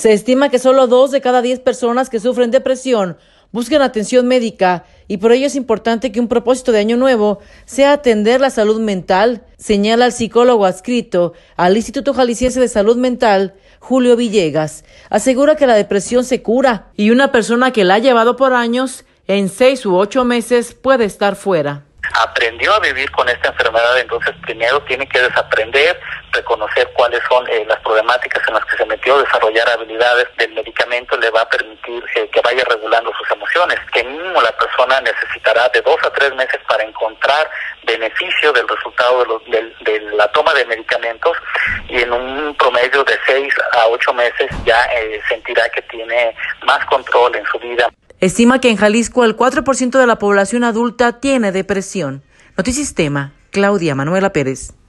Se estima que solo 2 de cada 10 personas que sufren depresión buscan atención médica y por ello es importante que un propósito de Año Nuevo sea atender la salud mental, señala el psicólogo adscrito al Instituto Jalisciense de Salud Mental, Julio Villegas. Asegura que la depresión se cura y una persona que la ha llevado por años, en 6 u 8 meses puede estar fuera. Aprendió a vivir con esta enfermedad, entonces primero tiene que desaprender, reconocer cuáles son las problemáticas en las que se metió, desarrollar habilidades del medicamento le va a permitir que vaya regulando sus emociones, que mínimo la persona necesitará de 2 a 3 meses para encontrar beneficio del resultado de la toma de medicamentos y en un promedio de 6 a 8 meses ya sentirá que tiene más control en su vida. Estima que en Jalisco el 4% de la población adulta tiene depresión. Notisistema, Claudia Manuela Pérez.